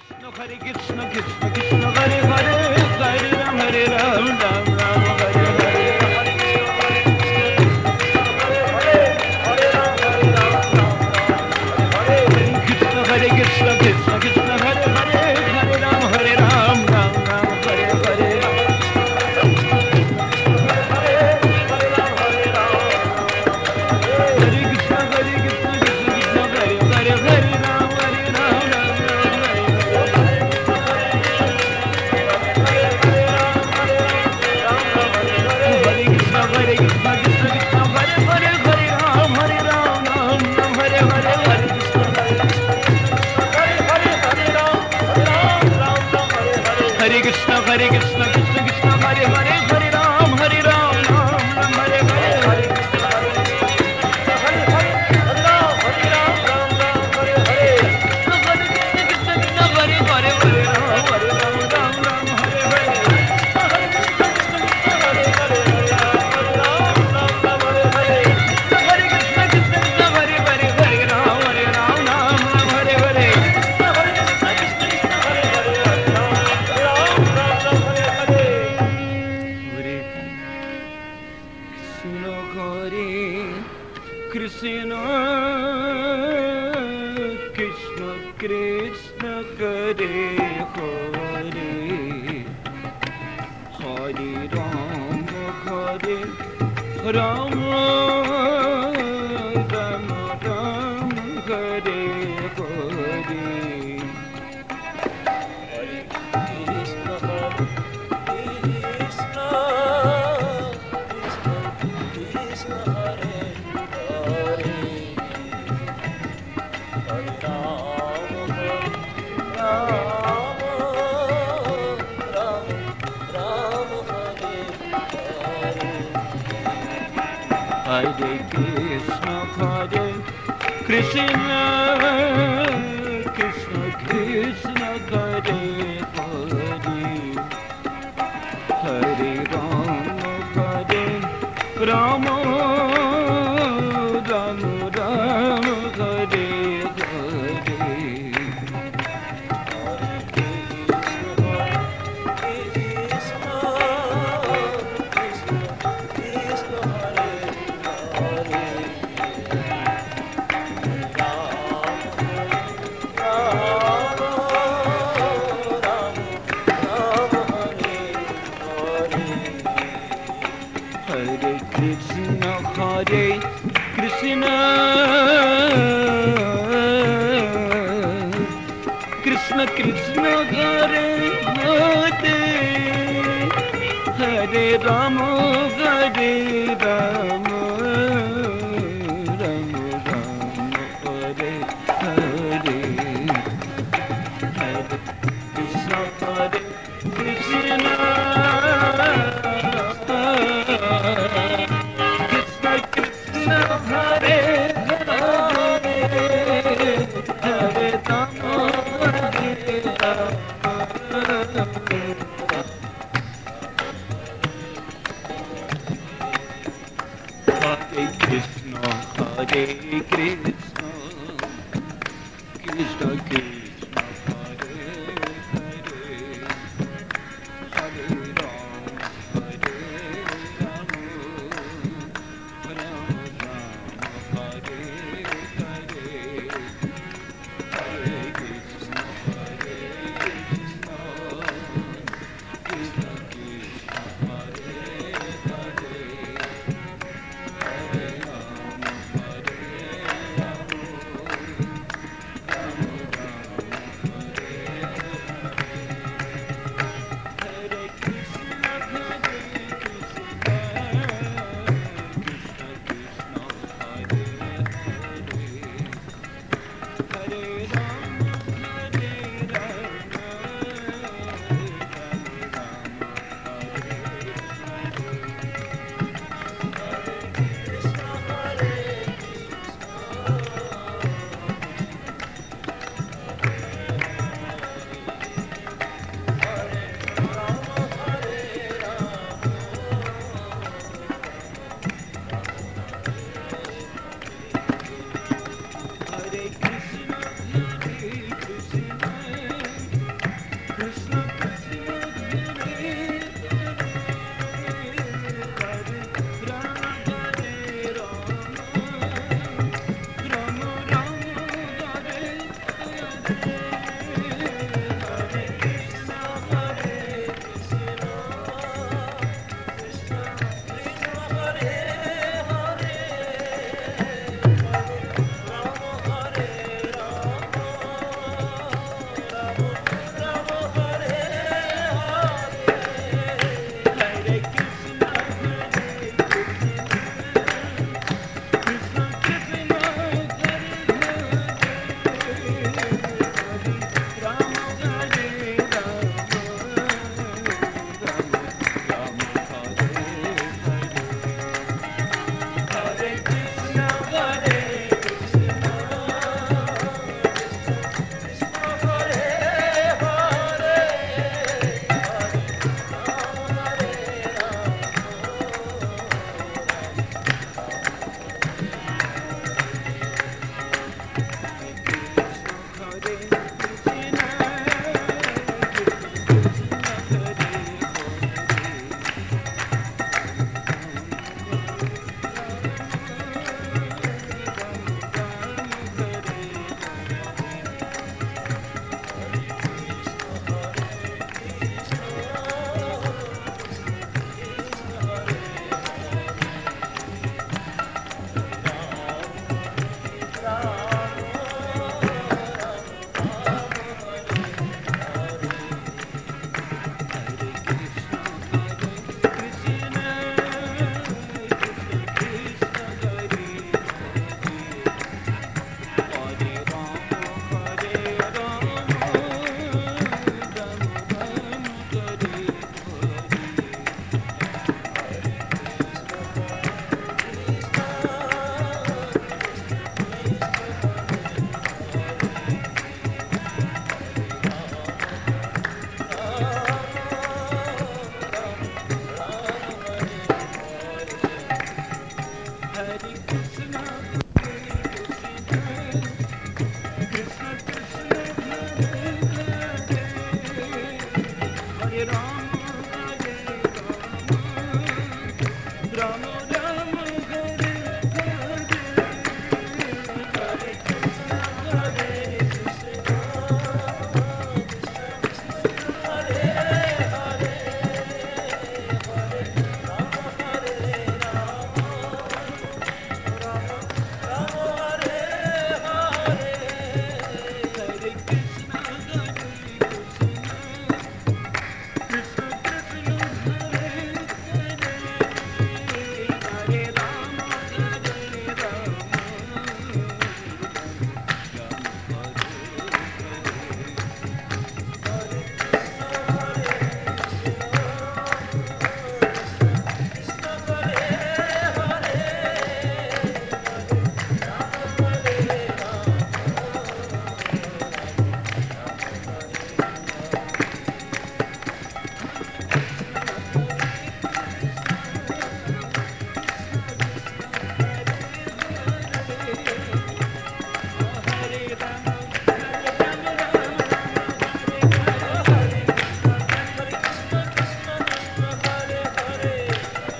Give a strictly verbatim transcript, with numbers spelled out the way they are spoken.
Hare Krishna, Krishna Krishna, Hare Hare, Hare Ram, Hare Ram, Ram Ram, Hare Hare. Hare Krishna, Krishna Krishna, Hare Hare, Hare Ram, Hare Ram, Ram Ram, Hare Hare. Hare Krishna, Hare Krishna, Krishna Krishna, Hare Hare, Hare Ram, Hare Ram, Ram Ram, Hare Hare. Hare Krishna, Hare Krishna, Krishna Krishna, Hare Hare, Hare Ram, Hare Ram, Ram Ram, Hare Hare. Hare Krishna, Hare Krishna, Hare Krishna, Krishna Krishna, Hare Hare, Hare Ram, Hare Ram, Ram Ram, Hare Hare. Hare Krishna, Krishna Krishna, Hare Hare, Hare Ram, Hare Ram, Ram Ram, Hare Hare. Hare Krishna, Krishna Krishna, Hare Hare, Hare Ram, Hare Ram, Ram Ram, Hare Hare. Krishna, Krishna Krishna, Hare Hare, Hare Ram, Hare Ram, Ram Ram, Hare Hare. Hare Krishna, Hare Krishna, Krishna Krishna, Hare Hare, Hare Ram, Hare Ram, Ram Ram, Hare Hare. Hare Krishna, Hare Krishna, Krishna Krishna, Hare Hare, Hare Rama, Hare Rama,